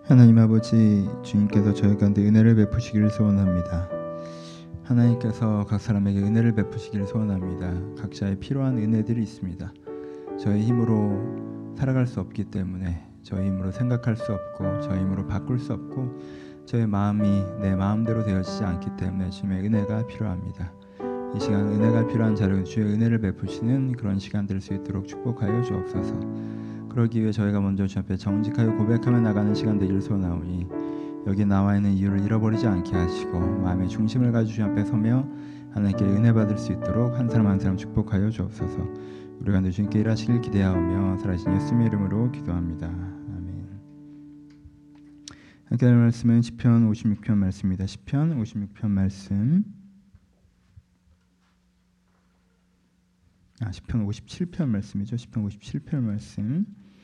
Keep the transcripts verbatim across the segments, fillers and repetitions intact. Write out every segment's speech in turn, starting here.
하나님 아버지, 주님께서 저희 가운데 은혜를 베푸시기를 소원합니다. 하나님께서 각 사람에게 은혜를 베푸시기를 소원합니다. 각자의 필요한 은혜들이 있습니다. 저의 힘으로 살아갈 수 없기 때문에, 저의 힘으로 생각할 수 없고, 저의 힘으로 바꿀 수 없고, 저의 마음이 내 마음대로 되어지지 않기 때문에 주님의 은혜가 필요합니다. 이 시간 은혜가 필요한 자를 주의 은혜를 베푸시는 그런 시간 될 수 있도록 축복하여 주옵소서. 그러기 위해 저희가 먼저 주 앞에 정직하여 고백하며 나가는 시간 되기를 소원하오니, 여기 나와 있는 이유를 잃어버리지 않게 하시고 마음의 중심을 가지고 주 앞에 서며 하나님께 은혜 받을 수 있도록 한 사람 한 사람 축복하여 주옵소서. 우리 가운데 주님께 일하시길 기대하오며 살아계신 예수님의 이름으로 기도합니다. 아멘. 함께 할 말씀은 시편 오십육 편 말씀입니다. 시편 오십육 편 말씀. 아, 시편 오십칠 편 말씀이죠. 시편 오십칠 편 말씀.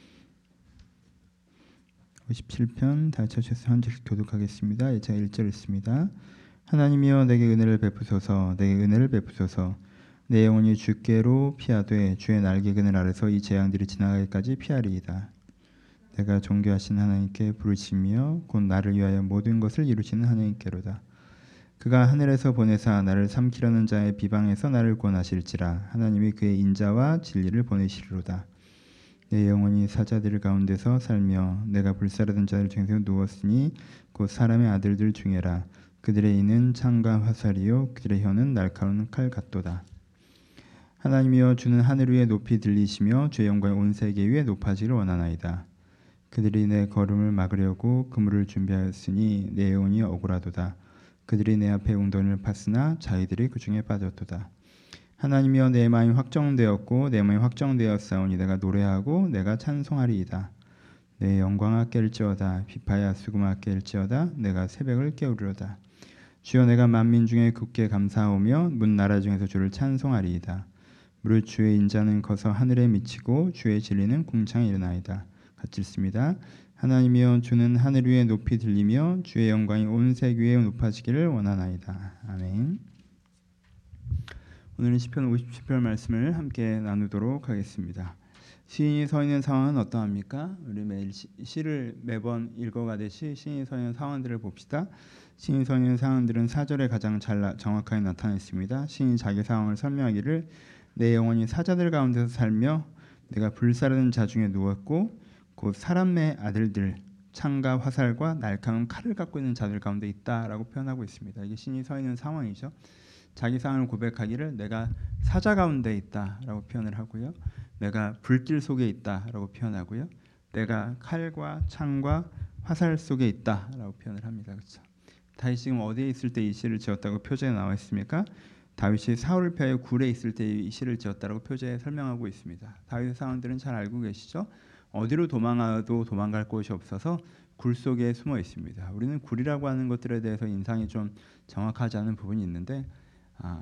오십칠 편 다 찾으셔서 한 절씩 교독하겠습니다. 제가 일 절 읽습니다. 하나님이여 내게 은혜를 베푸소서. 내게 은혜를 베푸소서. 내 영혼이 주께로 피하되 주의 날개 그늘 아래서 이 재앙들이 지나가기까지 피하리이다. 내가 존귀하신 하나님께 부르시며 곧 나를 위하여 모든 것을 이루시는 하나님께로다. 그가 하늘에서 보내사 나를 삼키려는 자의 비방에서 나를 구원하실지라. 하나님이 그의 인자와 진리를 보내시리로다. 내 영혼이 사자들 가운데서 살며 내가 불사르던 자들 중에서 누웠으니 곧 사람의 아들들 중에라. 그들의 이는 창과 화살이요 그들의 혀는 날카로운 칼 같도다. 하나님이여 주는 하늘 위에 높이 들리시며 주의 영광이 온 세계 위에 높아지기를 원하나이다. 그들이 내 걸음을 막으려고 그물을 준비하였으니 내 영혼이 억울하도다. 그들이 내 앞에 웅덩이를 팠으나 자기들이 그 중에 빠졌도다. 하나님이여 내 마음이 확정되었고 내 마음이 확정되었사오니 내가 노래하고 내가 찬송하리이다. 내 영광아 깰지어다. 비파야 수금아 깰지어다. 내가 새벽을 깨우리로다. 주여 내가 만민 중에 굳게 감사하오며 문 나라 중에서 주를 찬송하리이다. 무릇 주의 인자는 커서 하늘에 미치고 주의 진리는 궁창에 이르나이다. 같이 읽습니다. 하나님이여 주는 하늘 위에 높이 들리며 주의 영광이 온 세계 위에 높아지기를 원하나이다. 아멘. 오늘은 시편 오십칠 편 말씀을 함께 나누도록 하겠습니다. 시인이 서 있는 상황은 어떠합니까? 우리 매일 시, 시를 매번 읽어가듯이 시인이 서 있는 상황들을 봅시다. 시인이 서 있는 상황들은 사 절에 가장 잘 나, 정확하게 나타나 있습니다. 시인이 자기 상황을 설명하기를 내 영혼이 사자들 가운데서 살며 내가 불사르는 자 중에 누웠고 곧 사람의 아들들 창과 화살과 날카로운 칼을 갖고 있는 자들 가운데 있다라고 표현하고 있습니다. 이게 신이 서 있는 상황이죠. 자기 상황을 고백하기를 내가 사자 가운데 있다라고 표현을 하고요. 내가 불길 속에 있다라고 표현하고요. 내가 칼과 창과 화살 속에 있다라고 표현을 합니다. 그렇죠? 다윗이 지금 어디에 있을 때 이 시를 지었다고 표제에 나와 있습니까? 다윗이 사울을 피하여 굴에 있을 때 이 시를 지었다라고 표제에 설명하고 있습니다. 다윗의 상황들은 잘 알고 계시죠? 어디로 도망가도 도망갈 곳이 없어서 굴 속에 숨어 있습니다. 우리는 굴이라고 하는 것들에 대해서 인상이 좀 정확하지 않은 부분이 있는데 아,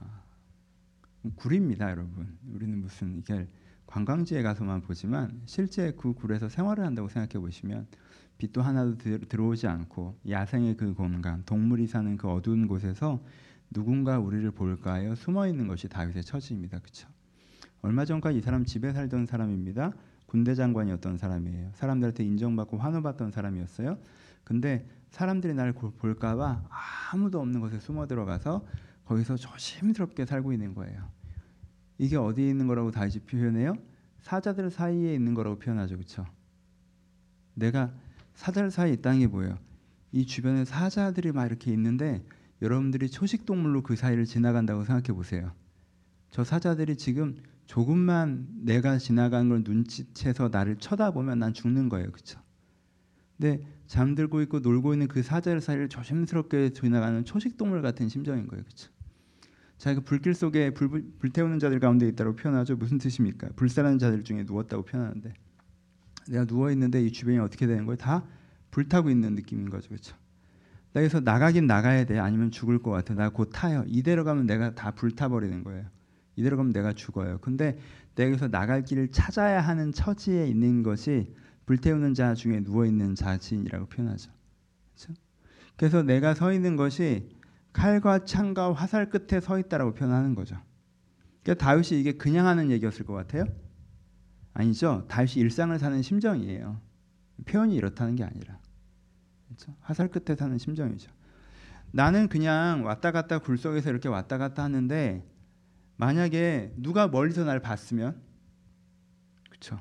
굴입니다, 여러분. 우리는 무슨 이게 관광지에 가서만 보지만 실제 그 굴에서 생활을 한다고 생각해 보시면 빛도 하나도 들어오지 않고 야생의 그 공간, 동물이 사는 그 어두운 곳에서 누군가 우리를 볼까 하여 숨어 있는 것이 다윗의 처지입니다. 그렇죠? 얼마 전까지 이 사람 집에 살던 사람입니다. 군대 장관이었던 사람이에요. 사람들한테 인정받고 환호받던 사람이었어요. 근데 사람들이 나를 볼까 봐 아무도 없는 곳에 숨어 들어가서 거기서 조심스럽게 살고 있는 거예요. 이게 어디에 있는 거라고 다시 표현해요? 사자들 사이에 있는 거라고 표현하죠. 그렇죠? 내가 사자들 사이에 있다는 게 뭐예요? 이 주변에 사자들이 막 이렇게 있는데 여러분들이 초식동물로 그 사이를 지나간다고 생각해 보세요. 저 사자들이 지금 조금만 내가 지나가는 걸 눈치채서 나를 쳐다보면 난 죽는 거예요. 그렇죠? 근데 잠들고 있고 놀고 있는 그 사자들 사이를 조심스럽게 지나가는 초식동물 같은 심정인 거예요. 그렇죠? 자, 그 불길 속에 불, 불태우는 자들 가운데 있다고 표현하죠. 무슨 뜻입니까? 불사르는 자들 중에 누웠다고 표현하는데 내가 누워있는데 이 주변이 어떻게 되는 거예요? 다 불타고 있는 느낌인 거죠. 그렇죠? 나 여기서 나가긴 나가야 돼. 아니면 죽을 것 같아. 나 곧 타요. 이대로 가면 내가 다 불타버리는 거예요. 이대로 가면 내가 죽어요. 근데 내가 여기서 나갈 길을 찾아야 하는 처지에 있는 것이 불태우는 자 중에 누워있는 자신이라고 표현하죠. 그렇죠? 그래서 내가 서 있는 것이 칼과 창과 화살 끝에 서 있다라고 표현하는 거죠. 그러니까 다윗이 이게 그냥 하는 얘기였을 것 같아요? 아니죠. 다윗이 일상을 사는 심정이에요. 표현이 이렇다는 게 아니라 그렇죠? 화살 끝에 사는 심정이죠. 나는 그냥 왔다 갔다 굴 속에서 이렇게 왔다 갔다 하는데 만약에 누가 멀리서 날 봤으면, 그렇죠?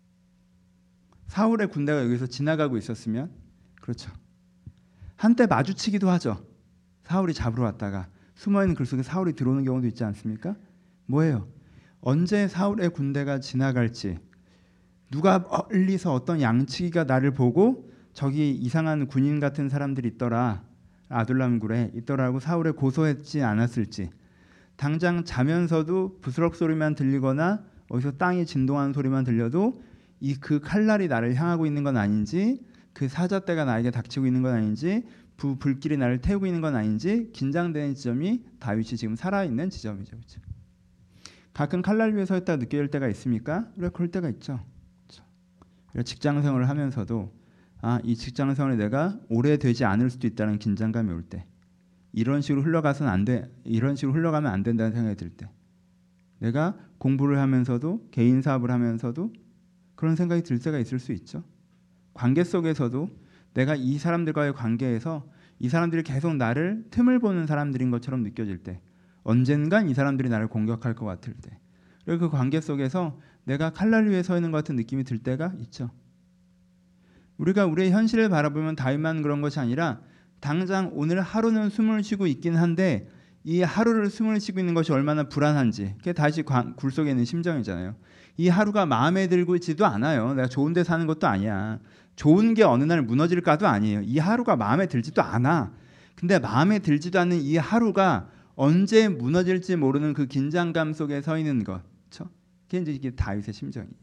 사울의 군대가 여기서 지나가고 있었으면, 그렇죠? 한때 마주치기도 하죠. 사울이 잡으러 왔다가 숨어있는 글 속에 사울이 들어오는 경우도 있지 않습니까? 뭐예요? 언제 사울의 군대가 지나갈지, 누가 멀리서 어떤 양치기가 나를 보고 저기 이상한 군인 같은 사람들이 있더라, 아둘람 굴에 있더라고 사울에 고소했지 않았을지, 당장 자면서도 부스럭 소리만 들리거나 어디서 땅이 진동하는 소리만 들려도 이 그 칼날이 나를 향하고 있는 건 아닌지, 그 사자떼가 나에게 닥치고 있는 건 아닌지, 부 불길이 나를 태우고 있는 건 아닌지 긴장되는 지점이 다윗이 지금 살아있는 지점이죠. 그렇죠? 가끔 칼날 위에 서 있다가 느껴질 때가 있습니까? 우리가 그럴 때가 있죠. 그렇죠? 직장 생활을 하면서도 아, 이 직장 생활이 내가 오래 되지 않을 수도 있다는 긴장감이 올 때, 이런 식으로 흘러가서는 안 돼, 이런 식으로 흘러가면 안 된다는 생각이 들 때, 내가 공부를 하면서도 개인 사업을 하면서도 그런 생각이 들 때가 있을 수 있죠. 관계 속에서도 내가 이 사람들과의 관계에서 이 사람들이 계속 나를 틈을 보는 사람들인 것처럼 느껴질 때, 언젠간 이 사람들이 나를 공격할 것 같을 때, 그리고 그 관계 속에서 내가 칼날 위에 서 있는 것 같은 느낌이 들 때가 있죠. 우리가 우리의 현실을 바라보면 다윗만 그런 것이 아니라 당장 오늘 하루는 숨을 쉬고 있긴 한데 이 하루를 숨을 쉬고 있는 것이 얼마나 불안한지, 그게 다시 굴 속에 있는 심정이잖아요. 이 하루가 마음에 들지도 않아요. 내가 좋은 데 사는 것도 아니야. 좋은 게 어느 날 무너질까도 아니에요. 이 하루가 마음에 들지도 않아. 근데 마음에 들지도 않는 이 하루가 언제 무너질지 모르는 그 긴장감 속에 서 있는 것, 그렇죠? 그게 이제 이게 다윗의 심정이에요.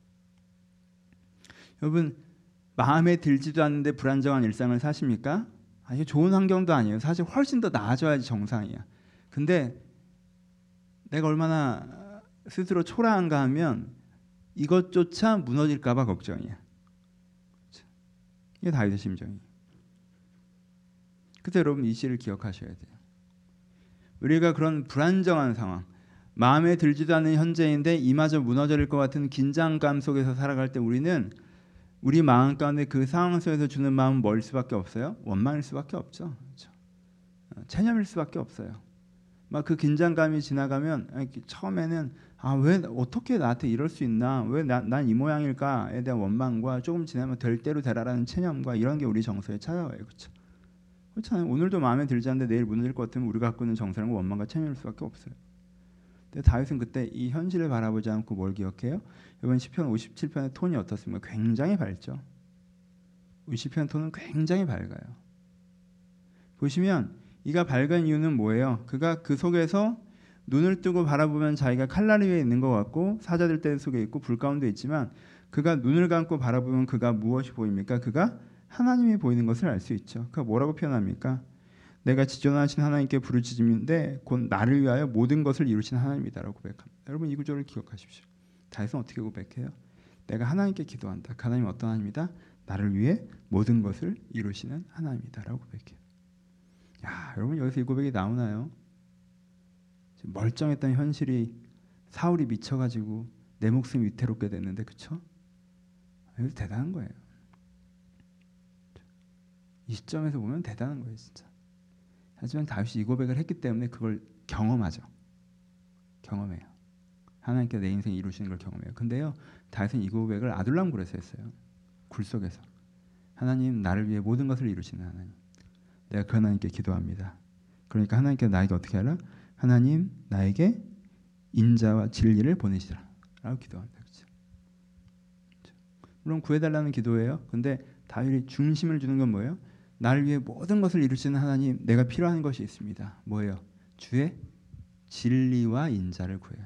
여러분, 마음에 들지도 않는데 불안정한 일상을 사십니까? 아, 이게 좋은 환경도 아니에요. 사실 훨씬 더 나아져야지 정상이야. 근데 내가 얼마나 스스로 초라한가 하면 이것조차 무너질까 봐 걱정이야. 이게 다윗의 심정이에요. 그때 여러분 이 시를 기억하셔야 돼요. 우리가 그런 불안정한 상황, 마음에 들지도 않는 현재인데 이마저 무너질 것 같은 긴장감 속에서 살아갈 때 우리는 우리 마음 가운데 그 상황 속에서 주는 마음은 뭘 수밖에 없어요? 원망일 수밖에 없죠. 그렇죠? 체념일 수밖에 없어요. 막 그 긴장감이 지나가면 처음에는 아, 왜 어떻게 나한테 이럴 수 있나? 왜 난 이 모양일까에 대한 원망과 조금 지나면 될 대로 되라라는 체념과 이런 게 우리 정서에 찾아와요. 그렇죠? 그렇잖아요. 오늘도 마음에 들지 않는데 내일 무너질 것 같으면 우리가 갖고 있는 정서는 원망과 체념일 수밖에 없어요. 근데 다윗은 그때 이 현실을 바라보지 않고 뭘 기억해요? 이번 시편 오십칠 편의 톤이 어떻습니까? 굉장히 밝죠. 시편 톤은 굉장히 밝아요. 보시면 이가 밝은 이유는 뭐예요? 그가 그 속에서 눈을 뜨고 바라보면 자기가 칼날 위에 있는 것 같고 사자들 떼 속에 있고 불 가운데 있지만 그가 눈을 감고 바라보면 그가 무엇이 보입니까? 그가 하나님이 보이는 것을 알 수 있죠. 그가 뭐라고 표현합니까? 내가 지존하신 하나님께 부르짖음인데 곧 나를 위하여 모든 것을 이루신 하나님이다라고 고백합니다. 여러분 이 구절을 기억하십시오. 다윗은 어떻게 고백해요? 내가 하나님께 기도한다. 그 하나님은 어떤 하나님이다? 나를 위해 모든 것을 이루시는 하나님이다라고 고백해요. 야, 여러분 여기서 이 고백이 나오나요? 멀쩡했던 현실이 사울이 미쳐가지고 내 목숨이 위태롭게 됐는데, 그렇죠? 이거 대단한 거예요. 이 시점에서 보면 대단한 거예요, 진짜. 하지만 다윗이 이 고백을 했기 때문에 그걸 경험하죠. 경험해요. 하나님께서 내 인생 이루시는 걸 경험해요. 근데요, 다윗은 이 고백을 아둘람 굴에서 했어요. 굴 속에서. 하나님, 나를 위해 모든 것을 이루시는 하나님. 내가 그 하나님께 기도합니다. 그러니까 하나님께서 나에게 어떻게 하라? 하나님, 나에게 인자와 진리를 보내시라 라고 기도합니다. 그렇죠? 물론 구해달라는 기도예요. 근데 다윗이 중심을 주는 건 뭐예요? 나를 위해 모든 것을 이루시는 하나님, 내가 필요한 것이 있습니다. 뭐예요? 주의 진리와 인자를 구해요.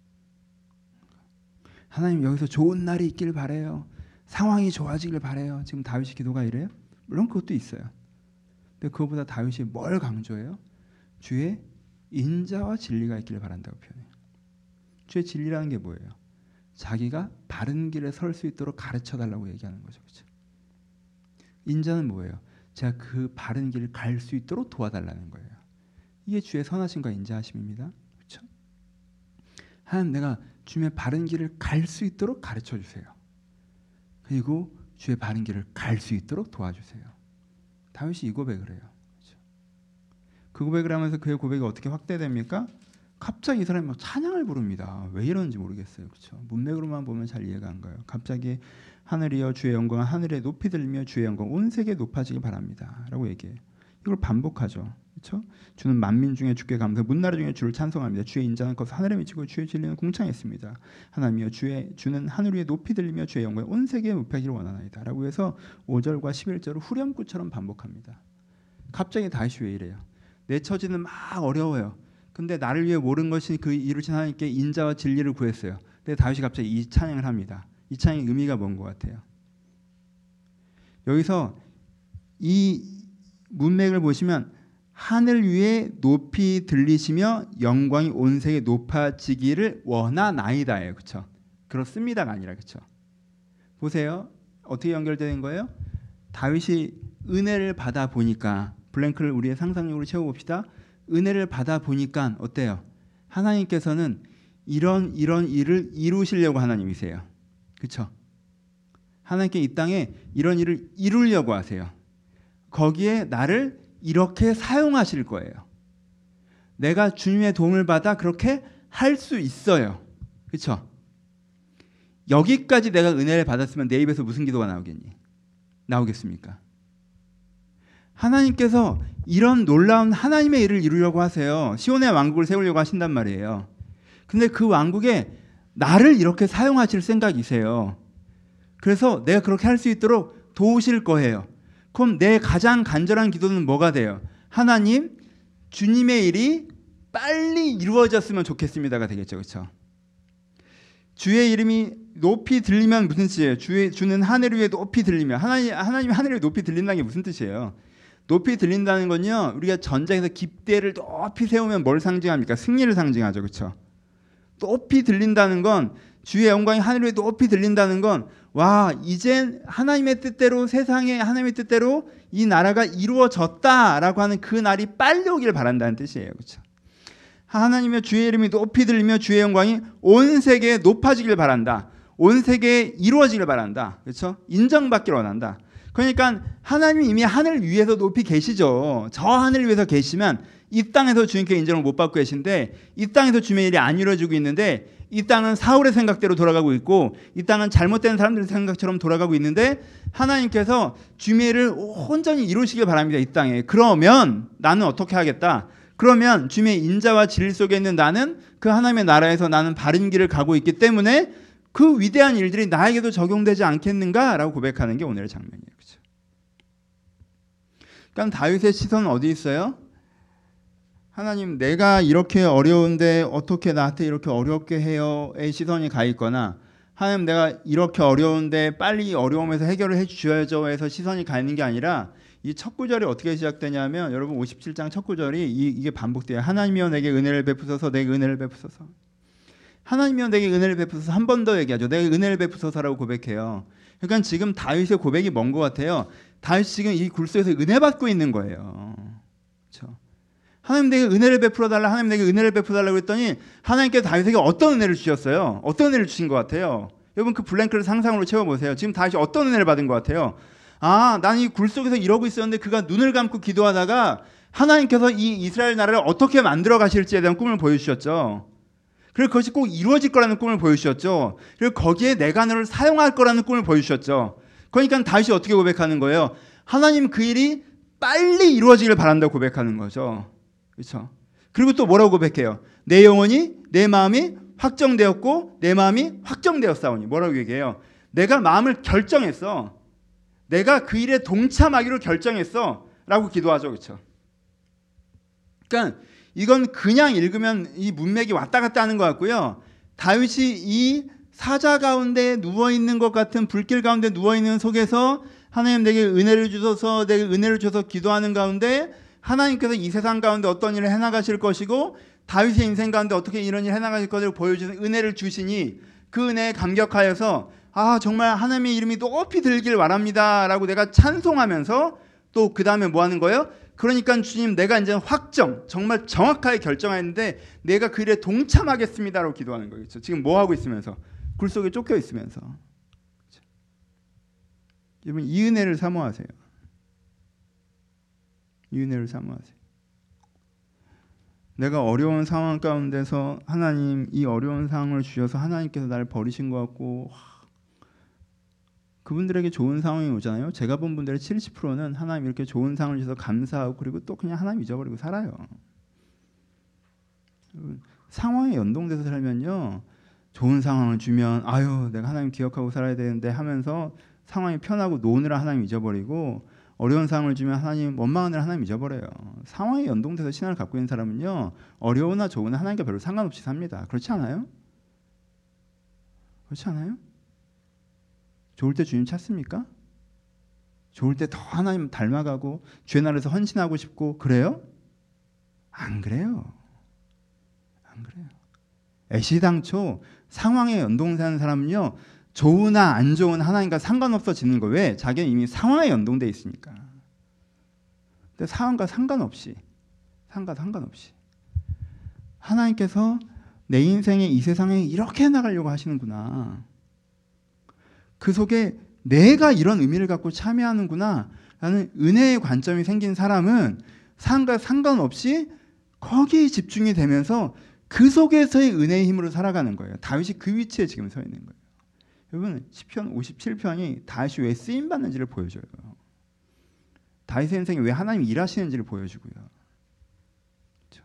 하나님, 여기서 좋은 날이 있길 바래요. 상황이 좋아지길 바래요. 지금 다윗이 기도가 이래요? 물론 그것도 있어요. 근데 그것보다 다윗이 뭘 강조해요? 주의 인자와 진리가 있기를 바란다고 표현해요. 주의 진리라는 게 뭐예요? 자기가 바른 길에 설 수 있도록 가르쳐달라고 얘기하는 거죠. 그렇죠? 인자는 뭐예요? 제가 그 바른 길을 갈 수 있도록 도와달라는 거예요. 이게 주의 선하심과 인자하심입니다. 그렇죠? 하나님, 내가 주의 바른 길을 갈 수 있도록 가르쳐 주세요. 그리고 주의 바른 길을 갈 수 있도록 도와주세요. 다윗이 이 고백을 해요. 그렇죠? 그 고백을 하면서 그의 고백이 어떻게 확대됩니까? 갑자기 이 사람이 막 찬양을 부릅니다. 왜 이러는지 모르겠어요. 그렇죠? 문맥으로만 보면 잘 이해가 안 가요. 갑자기 하늘이여 주의 영광 하늘에 높이 들리며 주의 영광 온 세계에 높아지기 바랍니다. 라고 얘기해요. 이걸 반복하죠. 그렇죠? 주는 만민 중에 주께 감사 문나라 중에 주를 찬송합니다. 주의 인자는 것 하늘에 미치고 주의 진리는 궁창했습니다. 하나님이여 주의 주는 하늘 위에 높이 들리며 주의 영광 온 세계에 높아지기를 원하나이다. 라고 해서 오 절과 십일 절을 후렴구처럼 반복합니다. 갑자기 다윗이 왜 이래요? 내 처지는 막 어려워요. 근데 나를 위해 모른 것이 그 이루신 하나님께 인자와 진리를 구했어요. 근데 다윗이 갑자기 이 찬양을 합니다. 이 찬양의 의미가 뭔 것 같아요? 여기서 이 문맥을 보시면 하늘 위에 높이 들리시며 영광이 온 세계에 높아지기를 원하나이다예요. 그렇죠? 그렇습니다가 아니라 그렇죠? 보세요. 어떻게 연결되는 거예요? 다윗이 은혜를 받아 보니까 블랭크를 우리의 상상력으로 채워봅시다. 은혜를 받아 보니까 어때요? 하나님께서는 이런 이런 일을 이루시려고 하나님이세요. 그렇죠? 하나님께 이 땅에 이런 일을 이루려고 하세요. 거기에 나를 이렇게 사용하실 거예요. 내가 주님의 도움을 받아 그렇게 할 수 있어요. 그렇죠? 여기까지 내가 은혜를 받았으면 내 입에서 무슨 기도가 나오겠니? 나오겠습니까? 하나님께서 이런 놀라운 하나님의 일을 이루려고 하세요. 시온의 왕국을 세우려고 하신단 말이에요. 근데 그 왕국에 나를 이렇게 사용하실 생각이세요. 그래서 내가 그렇게 할 수 있도록 도우실 거예요. 그럼 내 가장 간절한 기도는 뭐가 돼요? 하나님, 주님의 일이 빨리 이루어졌으면 좋겠습니다가 되겠죠. 그렇죠? 주의 이름이 높이 들리면 무슨 뜻이에요? 주의, 주는 하늘 위에 높이 들리면 하나님, 하나님 하늘 위에 높이 들린다는 게 무슨 뜻이에요? 높이 들린다는 건요, 우리가 전쟁에서 깃대를 높이 세우면 뭘 상징합니까? 승리를 상징하죠. 그렇죠? 높이 들린다는 건 주의 영광이 하늘 위에 높이 들린다는 건 와, 이젠 하나님의 뜻대로 세상에 하나님의 뜻대로 이 나라가 이루어졌다라고 하는 그 날이 빨리 오기를 바란다는 뜻이에요. 그렇죠? 하나님의 주의 이름이 높이 들리며 주의 영광이 온 세계에 높아지길 바란다. 온 세계에 이루어지길 바란다. 그렇죠? 인정받기를 원한다. 그러니까 하나님이 이미 하늘 위에서 높이 계시죠. 저 하늘 위에서 계시면 이 땅에서 주님께 인정을 못 받고 계신데 이 땅에서 주님의 일이 안 이루어지고 있는데 이 땅은 사울의 생각대로 돌아가고 있고 이 땅은 잘못된 사람들의 생각처럼 돌아가고 있는데 하나님께서 주님의 일을 온전히 이루시길 바랍니다. 이 땅에. 그러면 나는 어떻게 하겠다? 그러면 주님의 인자와 진리 속에 있는 나는 그 하나님의 나라에서 나는 바른 길을 가고 있기 때문에 그 위대한 일들이 나에게도 적용되지 않겠는가라고 고백하는 게 오늘의 장면이에요. 그렇죠? 그러니까 다윗의 시선은 어디 있어요? 하나님, 내가 이렇게 어려운데 어떻게 나한테 이렇게 어렵게 해요의 시선이 가 있거나, 하나님, 내가 이렇게 어려운데 빨리 어려움에서 해결을 해주셔야죠 해서 시선이 가 있는 게 아니라, 이 첫 구절이 어떻게 시작되냐면 여러분 오십칠 장 첫 구절이 이, 이게 반복돼요. 하나님이여 내게 은혜를 베푸소서, 내게 은혜를 베푸소서. 하나님이여 내게 은혜를 베푸소서. 한 번 더 얘기하죠. 내게 은혜를 베푸소서라고 고백해요. 그러니까 지금 다윗의 고백이 뭔 것 같아요? 다윗이 지금 이 굴 속에서 은혜 받고 있는 거예요. 그렇죠? 하나님 내게 은혜를 베풀어 달라, 하나님 내게 은혜를 베풀어 달라고 했더니 하나님께서 다윗에게 어떤 은혜를 주셨어요? 어떤 은혜를 주신 것 같아요? 여러분 그 블랭크를 상상으로 채워보세요. 지금 다윗이 어떤 은혜를 받은 것 같아요? 아, 난 이 굴 속에서 이러고 있었는데 그가 눈을 감고 기도하다가 하나님께서 이 이스라엘 나라를 어떻게 만들어 가실지에 대한 꿈을 보여주셨죠. 그리고 그것이 꼭 이루어질 거라는 꿈을 보여주셨죠. 그리고 거기에 내가 너를 사용할 거라는 꿈을 보여주셨죠. 그러니까 다윗이 어떻게 고백하는 거예요? 하나님 그 일이 빨리 이루어지길 바란다고 고백하는 거죠. 그렇죠? 그리고 또 뭐라고 고백해요? 내 영혼이, 내 마음이 확정되었고 내 마음이 확정되었사오니. 뭐라고 얘기해요? 내가 마음을 결정했어. 내가 그 일에 동참하기로 결정했어 라고 기도하죠. 그렇죠? 그러니까 이건 그냥 읽으면 이 문맥이 왔다 갔다 하는 것 같고요. 다윗이 이 사자 가운데 누워있는 것 같은 불길 가운데 누워있는 속에서 하나님 내게 은혜를 주셔서 내게 은혜를 주셔서 기도하는 가운데 하나님께서 이 세상 가운데 어떤 일을 해나가실 것이고 다윗의 인생 가운데 어떻게 이런 일을 해나가실 것을 보여주는 은혜를 주시니 그 은혜에 감격하여서 아 정말 하나님의 이름이 높이 들길 바랍니다 라고 내가 찬송하면서 또 그 다음에 뭐 하는 거예요? 그러니까 주님 내가 이제 확정 정말 정확하게 결정했는데 내가 그 일에 동참하겠습니다 라고 기도하는 거겠죠. 지금 뭐 하고 있으면서 굴 속에 쫓겨 있으면서. 그렇죠? 여러분 이 은혜를 사모하세요. 이 은혜를 사모하세요. 내가 어려운 상황 가운데서 하나님 이 어려운 상황을 주셔서 하나님께서 나를 버리신 것 같고, 그분들에게 좋은 상황이 오잖아요. 제가 본 분들의 칠십 퍼센트는 하나님 이렇게 좋은 상황을 주셔서 감사하고 그리고 또 그냥 하나님 잊어버리고 살아요. 상황에 연동돼서 살면요, 좋은 상황을 주면 아유 내가 하나님 기억하고 살아야 되는데 하면서 상황이 편하고 노느라 하나님 잊어버리고, 어려운 상황을 주면 하나님 원망하느라 하나님 잊어버려요. 상황에 연동돼서 신앙을 갖고 있는 사람은요, 어려우나 좋으나 하나님과 별로 상관없이 삽니다. 그렇지 않아요? 그렇지 않아요? 좋을 때 주님 찾습니까? 좋을 때 더 하나님 닮아가고 주의 나라에서 헌신하고 싶고 그래요? 안 그래요. 안 그래요. 애시당초 상황에 연동되는 사람은요, 좋으나 안 좋은 하나님과 상관없어지는 거예요. 왜? 자기는 이미 상황에 연동돼 있으니까. 근데 상황과 상관없이, 상관 상관없이 하나님께서 내 인생에 이 세상에 이렇게 나가려고 하시는구나. 그 속에 내가 이런 의미를 갖고 참여하는구나 라는 은혜의 관점이 생긴 사람은 상황과 상관없이 거기에 집중이 되면서 그 속에서의 은혜의 힘으로 살아가는 거예요. 다윗이 그 위치에 지금 서 있는 거예요. 여러분 시편 오십칠 편이 다윗이 왜 쓰임받는지를 보여줘요. 다윗의 인생에 왜 하나님이 일하시는지를 보여주고요. 그렇죠?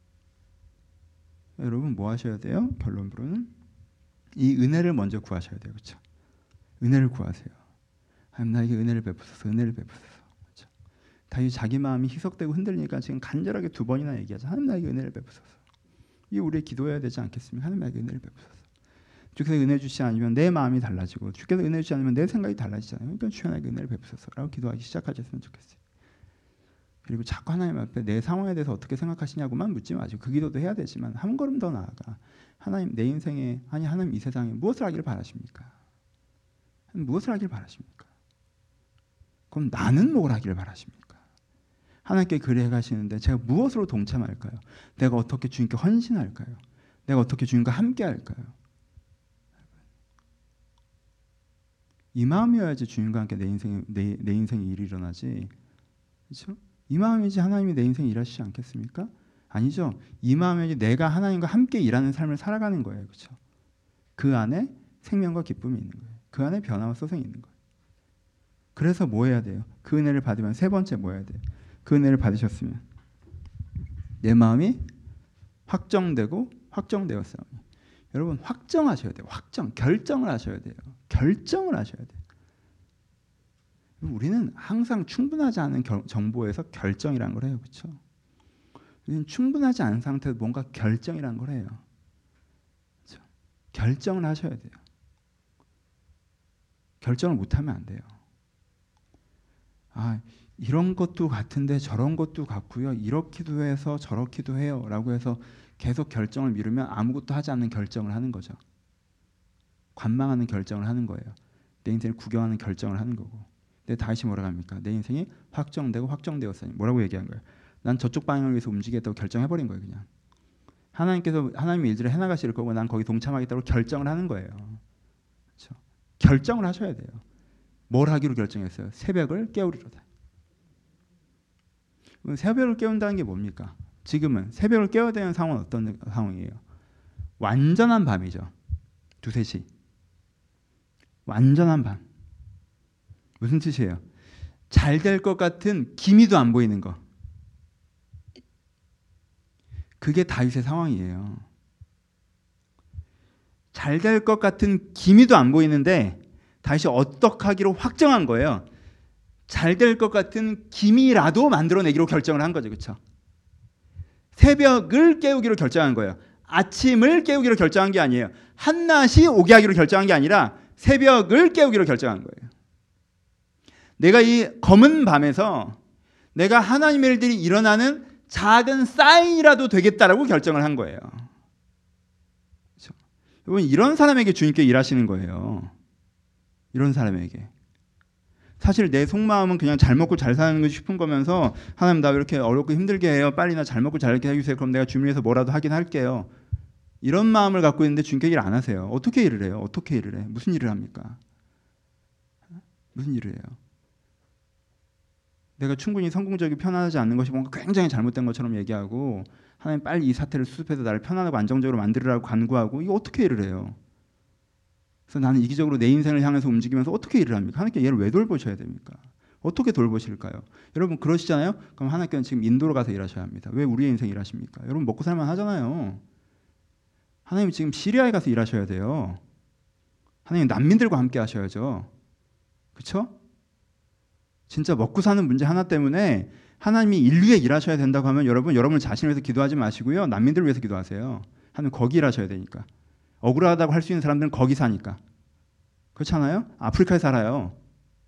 여러분 뭐 하셔야 돼요? 결론부로는 이 은혜를 먼저 구하셔야 돼요. 그렇죠? 은혜를 구하세요. 하나님 나에게 은혜를 베푸소서, 은혜를 베푸소서. 그렇죠? 다윗이 자기 마음이 희석되고 흔들리니까 지금 간절하게 두 번이나 얘기하죠. 하나님 나에게 은혜를 베푸소서. 이게 우리의 기도해야 되지 않겠습니까? 하나님 나에게 은혜를 베푸소서. 주께서 은혜 주시지 않으면 내 마음이 달라지고 주께서 은혜 주지 않으면 내 생각이 달라지잖아요. 그러니까 주여 나에게 은혜를 베푸소서라고 기도하기 시작하셨으면 좋겠어요. 그리고 자꾸 하나님 앞에 내 상황에 대해서 어떻게 생각하시냐고만 묻지 마시고 그 기도도 해야 되지만 한 걸음 더 나아가 하나님 내 인생에, 아니 하나님 이 세상에 무엇을 하기를 바라십니까? 무엇을 하길 바라십니까? 그럼 나는 뭘 하기를 바라십니까? 하나님께 그래 가시는데 제가 무엇으로 동참할까요? 내가 어떻게 주님께 헌신할까요? 내가 어떻게 주님과 함께 할까요? 이 마음이어야지 주님과 함께 내 인생에 내, 내 인생에 일이 일어나지. 그렇죠? 이 마음이지 하나님이 내 인생에 일하시지 않겠습니까? 아니죠. 이 마음이지 내가 하나님과 함께 일하는 삶을 살아가는 거예요. 그렇죠? 그 안에 생명과 기쁨이 있는 거예요. 그 안에 변화와 소생이 있는 거예요. 그래서 뭐 해야 돼요? 그 은혜를 받으면 세 번째 뭐 해야 돼요? 그 은혜를 받으셨으면 내 마음이 확정되고 확정되었어요. 여러분 확정하셔야 돼요. 확정, 결정을 하셔야 돼요. 결정을 하셔야 돼요. 우리는 항상 충분하지 않은 결, 정보에서 결정이라는 걸 해요. 그렇죠? 우리는 충분하지 않은 상태에서 뭔가 결정이라는 걸 해요. 그렇죠? 결정을 하셔야 돼요. 결정을 못하면 안 돼요. 아, 이런 것도 같은데 저런 것도 같고요. 이렇기도 해서 저렇기도 해요. 라고 해서 계속 결정을 미루면 아무것도 하지 않는 결정을 하는 거죠. 관망하는 결정을 하는 거예요. 내 인생을 구경하는 결정을 하는 거고. 근데 다윗이 뭐라고 합니까? 내 인생이 확정되고 확정되었으니 뭐라고 얘기한 거예요? 난 저쪽 방향을 위해서 움직이겠다고 결정해버린 거예요. 그냥. 하나님께서 하나님의 일들을 해나가실 거고 난 거기 동참하겠다고 결정을 하는 거예요. 그렇죠? 결정을 하셔야 돼요. 뭘 하기로 결정했어요? 새벽을 깨우리로다. 새벽을 깨운다는 게 뭡니까? 지금은 새벽을 깨워야 되는 상황은 어떤 상황이에요? 완전한 밤이죠. 두세 시. 완전한 밤. 무슨 뜻이에요? 잘 될 것 같은 기미도 안 보이는 거. 그게 다윗의 상황이에요. 잘 될 것 같은 기미도 안 보이는데 다윗이 어떻게 하기로 확정한 거예요. 잘 될 것 같은 기미라도 만들어내기로 결정을 한 거죠. 그렇죠? 새벽을 깨우기로 결정한 거예요. 아침을 깨우기로 결정한 게 아니에요. 한낮이 오게 하기로 결정한 게 아니라 새벽을 깨우기로 결정한 거예요. 내가 이 검은 밤에서 내가 하나님의 일들이 일어나는 작은 사인이라도 되겠다라고 결정을 한 거예요. 그렇죠? 여러분 이런 사람에게 주님께 일하시는 거예요. 이런 사람에게. 사실 내 속마음은 그냥 잘 먹고 잘 사는 싶은 거면서 하나님 나 왜 이렇게 어렵고 힘들게 해요. 빨리 나 잘 먹고 잘 이렇게 해주세요. 그럼 내가 주님 위해서 뭐라도 하긴 할게요. 이런 마음을 갖고 있는데 주님께 일 안 하세요. 어떻게 일을 해요? 어떻게 일을 해? 무슨 일을 합니까? 무슨 일을 해요? 내가 충분히 성공적이고 편안하지 않는 것이 뭔가 굉장히 잘못된 것처럼 얘기하고 하나님 빨리 이 사태를 수습해서 나를 편안하고 안정적으로 만들으라고 간구하고 이거 어떻게 일을 해요? 그래서 나는 이기적으로 내 인생을 향해서 움직이면서 어떻게 일을 합니까? 하나님께 얘를 왜 돌보셔야 됩니까? 어떻게 돌보실까요? 여러분 그러시잖아요? 그럼 하나님께는 지금 인도로 가서 일하셔야 합니다. 왜 우리의 인생 일하십니까? 여러분 먹고 살만 하잖아요. 하나님 지금 시리아에 가서 일하셔야 돼요. 하나님 난민들과 함께 하셔야죠. 그렇죠? 진짜 먹고 사는 문제 하나 때문에 하나님이 인류에 일하셔야 된다고 하면 여러분 여러분 자신을 위해서 기도하지 마시고요. 난민들을 위해서 기도하세요. 하나님 거기 일하셔야 되니까. 억울하다고 할 수 있는 사람들은 거기 사니까. 그렇잖아요? 아프리카에 살아요.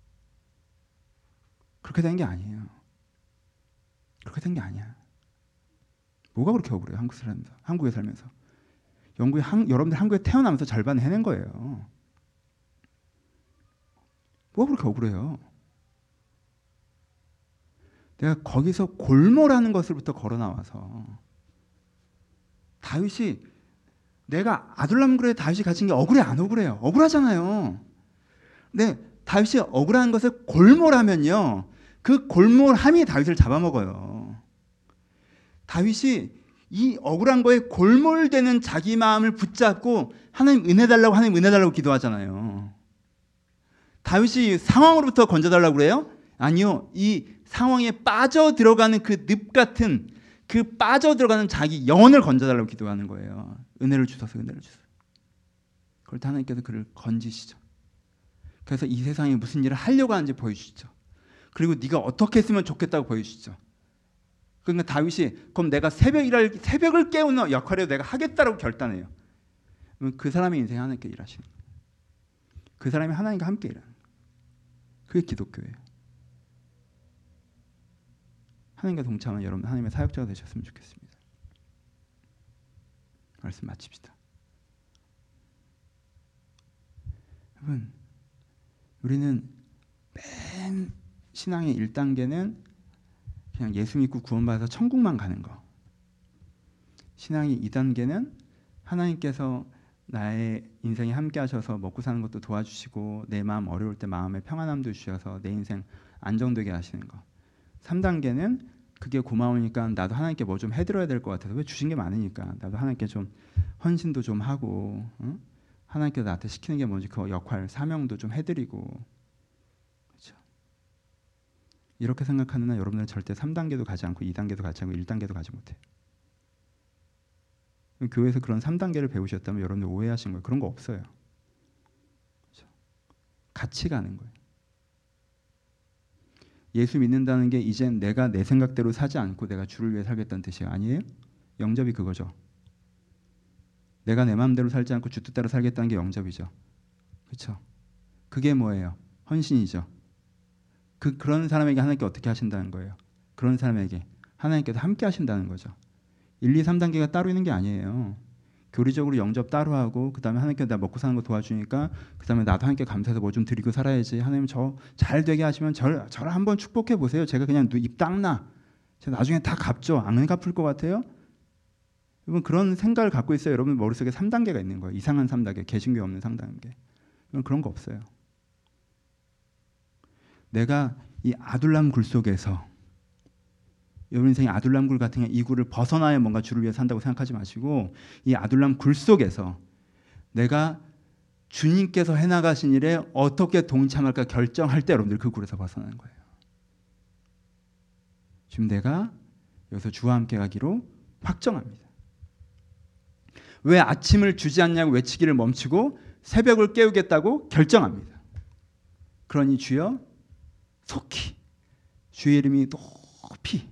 그렇게 된 게 아니에요. 그렇게 된 게 아니야. 뭐가 그렇게 억울해요? 한국 살면서. 한국에 살면서. 영국에 한, 여러분들 한국에 태어나면서 절반 해낸 거예요. 뭐가 그렇게 억울해요? 내가 거기서 골모라는 것을부터 걸어 나와서 다윗이 내가 아둘람굴에 다윗이 갇힌 게 억울해 안 억울해요? 억울하잖아요. 근데 다윗이 억울한 것을 골몰하면요, 그 골몰함이 다윗을 잡아먹어요. 다윗이 이 억울한 거에 골몰되는 자기 마음을 붙잡고 하나님 은혜 달라고 하나님 은혜 달라고 기도하잖아요. 다윗이 상황으로부터 건져달라고 그래요? 아니요. 이 상황에 빠져 들어가는 그 늪 같은 그 빠져 들어가는 자기 영혼을 건져달라고 기도하는 거예요. 은혜를 주셔서 은혜를 주셔서. 그럴 때 하나님께서 그를 건지시죠. 그래서 이 세상에 무슨 일을 하려고 하는지 보여주시죠. 그리고 네가 어떻게 했으면 좋겠다고 보여주시죠. 그러니까 다윗이 그럼 내가 새벽 일할 새벽을 깨우는 역할을 내가 하겠다라고 결단해요. 그 사람의 인생에 하나님께 일하시는 거예요. 그 사람이 하나님과 함께 일하는 거예요. 그게 기독교예요. 하나님과 동참한 여러분 하나님의 사역자가 되셨으면 좋겠습니다. 말씀 마칩시다. 여러분, 우리는 맨 신앙의 일 단계는 그냥 예수 믿고 구원받아서 천국만 가는 거. 신앙의 이 단계는 하나님께서 나의 인생에 함께 하셔서 먹고 사는 것도 도와주시고 내 마음 어려울 때 마음의 평안함도 주셔서 내 인생 안정되게 하시는 거. 삼 단계는 그게 고마우니까 나도 하나님께 뭐 좀 해드려야 될 것 같아서 왜 주신 게 많으니까 나도 하나님께 좀 헌신도 좀 하고 응? 하나님께서 나한테 시키는 게 뭔지 그 역할, 사명도 좀 해드리고 그렇죠? 이렇게 생각하는 한 여러분들은 절대 삼 단계도 가지 않고 이 단계도 가지 않고 일 단계도 가지 못해요. 교회에서 그런 삼 단계를 배우셨다면 여러분들 오해하신 거예요. 그런 거 없어요. 그렇죠? 같이 가는 거예요. 예수 믿는다는 게 이젠 내가 내 생각대로 사지 않고 내가 주를 위해 살겠다는 뜻이에요. 아니에요? 영접이 그거죠. 내가 내 마음대로 살지 않고 주 뜻대로 살겠다는 게 영접이죠. 그렇죠? 그게 뭐예요? 헌신이죠. 그, 그런 사람에게 하나님께 어떻게 하신다는 거예요? 그런 사람에게 하나님께서 함께 하신다는 거죠. 일, 이, 삼 단계가 따로 있는 게 아니에요. 교리적으로 영접 따로 하고 그 다음에 하나님께서 나 먹고 사는 거 도와주니까 그 다음에 나도 하나님께 감사해서 뭐 좀 드리고 살아야지. 하나님 저 잘 되게 하시면 저를, 저를 한번 축복해 보세요. 제가 그냥 입 닦나. 제가 나중에 다 갚죠. 안 갚을 것 같아요? 여러분 그런 생각을 갖고 있어요. 여러분 머릿속에 삼 단계가 있는 거예요. 이상한 삼 단계, 개신교 없는 삼 단계. 그런 거 없어요. 내가 이 아둘람 굴 속에서 여러분 인생이 아둘람 굴 같은 이 굴을 벗어나야 뭔가 주를 위해 산다고 생각하지 마시고 이 아둘람 굴 속에서 내가 주님께서 해나가신 일에 어떻게 동참할까 결정할 때 여러분들 그 굴에서 벗어나는 거예요. 지금 내가 여기서 주와 함께 가기로 확정합니다. 왜 아침을 주지 않냐고 외치기를 멈추고 새벽을 깨우겠다고 결정합니다. 그러니 주여 속히 주의 이름이 높이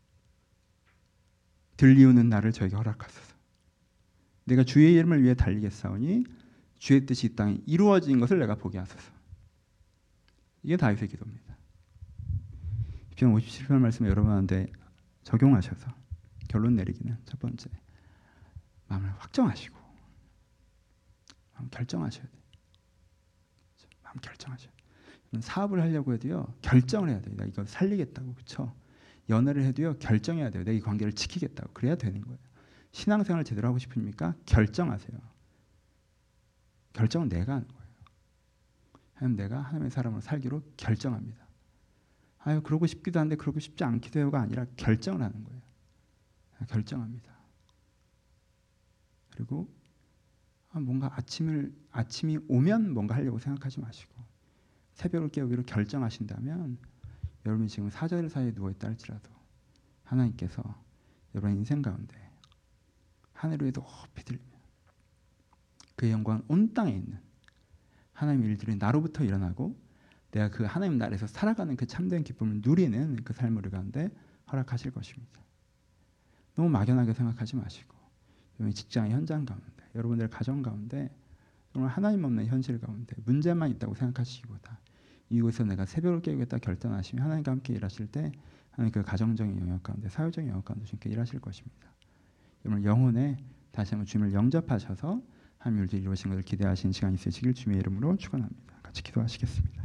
들리우는 나를 저에게 허락하소서. 내가 주의 이름을 위해 달리겠사오니 주의 뜻이 이 땅에 이루어진 것을 내가 보게 하소서. 이게 다윗의 기도입니다. 시편 오십칠 편 말씀을 여러분한테 적용하셔서 결론 내리기는 첫 번째 마음을 확정하시고 마음 결정하셔야 돼요. 마음 결정하셔야 돼요. 사업을 하려고 해도요 결정을 해야 돼요. 내가 이거 살리겠다고. 그렇죠? 연애를 해도요 결정해야 돼요. 내가 이 관계를 지키겠다고. 그래야 되는 거예요. 신앙생활을 제대로 하고 싶으니까 결정하세요. 결정은 내가 하는 거예요. 하나님 내가 하나님의 사람으로 살기로 결정합니다. 아유 그러고 싶기도 한데 그러고 싶지 않기도 해요가 아니라 결정을 하는 거예요. 결정합니다. 그리고 뭔가 아침을 아침이 오면 뭔가 하려고 생각하지 마시고 새벽을 깨우기로 결정하신다면 여러분이 지금 사절 사이에 누워 있다 할지라도 하나님께서 여러분 인생 가운데 하늘 위에 높이 들리며 그의 영광은 온 땅에 있는 하나님의 일들이 나로부터 일어나고 내가 그 하나님 나라에서 살아가는 그 참된 기쁨을 누리는 그 삶을 우리 가운데 허락하실 것입니다. 너무 막연하게 생각하지 마시고 여러분 직장의 현장 가운데 여러분들의 가정 가운데 정말 하나님 없는 현실 가운데 문제만 있다고 생각하시기보다 이곳에서 내가 새벽을 깨우겠다 결단하시면 하나님과 함께 일하실 때 하나님 그 가정적인 영역 가운데 사회적인 영역 가운데 주님께 일하실 것입니다. 여러분 영혼에 다시 한번 주님을 영접하셔서 하나님 일들이 이루어진 것을 기대하시는 시간이 있으시길 주님의 이름으로 축원합니다. 같이 기도하시겠습니다.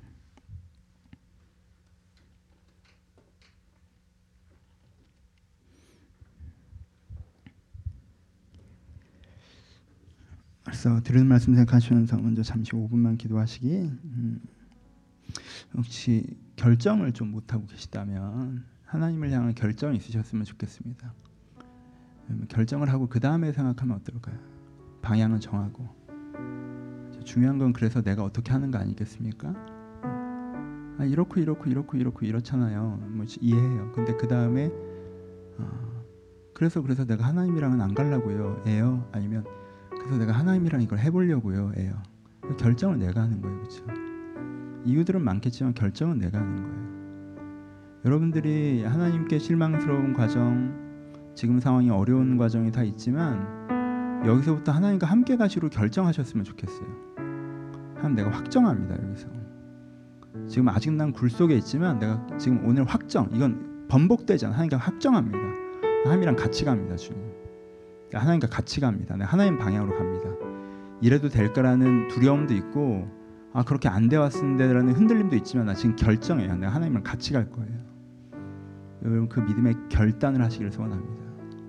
그래서 들은 말씀 생각하시면서 먼저 잠시 오 분만 기도하시기. 음, 혹시 결정을 좀 못하고 계시다면 하나님을 향한 결정이 있으셨으면 좋겠습니다. 결정을 하고 그 다음에 생각하면 어떨까요? 방향을 정하고 중요한 건 그래서 내가 어떻게 하는 거 아니겠습니까? 아, 이렇고 이렇고 이렇고 이렇고 이렇잖아요. 뭐 이해해요. 근데 그 다음에 어, 그래서 그래서 내가 하나님이랑은 안 가려고요. 예요? 아니면 그래서 내가 하나님이랑 이걸 해보려고요. 예요? 결정을 내가 하는 거예요. 그렇죠? 이유들은 많겠지만 결정은 내가 하는 거예요. 여러분들이 하나님께 실망스러운 과정, 지금 상황이 어려운 과정이 다 있지만 여기서부터 하나님과 함께 가시로 결정하셨으면 좋겠어요. 하나님 내가 확정합니다. 여기서 지금 아직 난 굴 속에 있지만 내가 지금 오늘 확정, 이건 번복되지 않아. 하나님과 확정합니다. 하나님이랑 같이 갑니다. 주님 하나님과 같이 갑니다. 내가 하나님 방향으로 갑니다. 이래도 될까라는 두려움도 있고 아 그렇게 안 되었는데라는 흔들림도 있지만 나 지금 결정해요. 내가 하나님이랑 같이 갈 거예요. 여러분 그 믿음의 결단을 하시기를 소원합니다.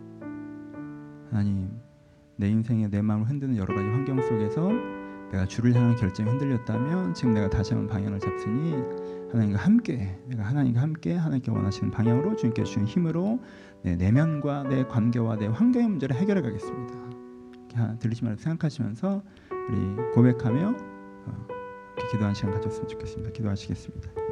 하나님 내 인생에 내 마음을 흔드는 여러 가지 환경 속에서 내가 주를 향한 결정이 흔들렸다면 지금 내가 다시 한번 방향을 잡으니 하나님과 함께 내가 하나님과 함께 하나님께 원하시는 방향으로 주님께 주신 힘으로 내 내면과 내 관계와 내 환경의 문제를 해결해 가겠습니다. 이렇게 들리지 말고 생각하시면서 우리 고백하며 어, 이렇게 기도하는 시간 가졌으면 좋겠습니다. 기도하시겠습니다.